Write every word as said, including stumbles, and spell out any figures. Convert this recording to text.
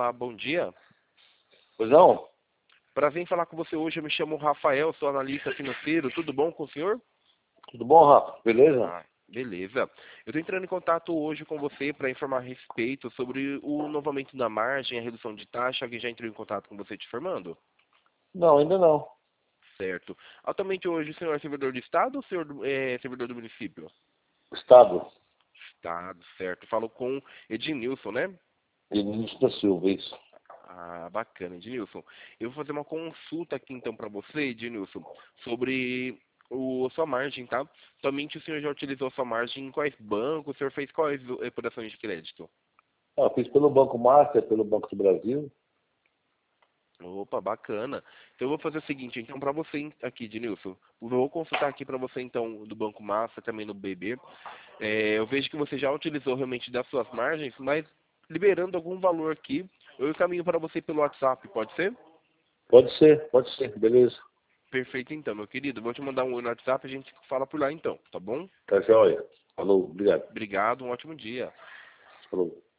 Olá, bom dia. Pois não? Prazer em falar com você hoje. Eu me chamo Rafael, sou analista financeiro. Tudo bom com o senhor? Tudo bom, Rafa? Beleza? Ah, beleza. Eu estou entrando em contato hoje com você para informar a respeito sobre o novo aumento da margem, a redução de taxa. Alguém já entrou em contato com você te informando? Não, ainda não. Certo. Atualmente hoje o senhor é servidor do Estado ou o senhor é servidor do município? Estado. Estado, certo. Falo com Ednilson, né? Vinícius da Silva, isso. Ah, bacana, Ednilson. Eu vou fazer uma consulta aqui então para você, Ednilson, sobre o, a sua margem, tá? Somente o senhor já utilizou a sua margem em quais bancos? O senhor fez quais eh, operações de crédito? Ah, fiz pelo Banco Master, pelo Banco do Brasil. Opa, bacana. Então eu vou fazer o seguinte, então para você em- aqui, Ednilson, eu vou consultar aqui para você então do Banco Massa, também no B B. É, eu vejo que você já utilizou realmente das suas margens, mas liberando algum valor aqui, eu encaminho para você pelo WhatsApp, pode ser? Pode ser, pode ser, beleza. Perfeito então, meu querido. Vou te mandar um oi no WhatsApp e a gente fala por lá então, tá bom? Tá joia. Falou, obrigado. Obrigado, um ótimo dia. Falou.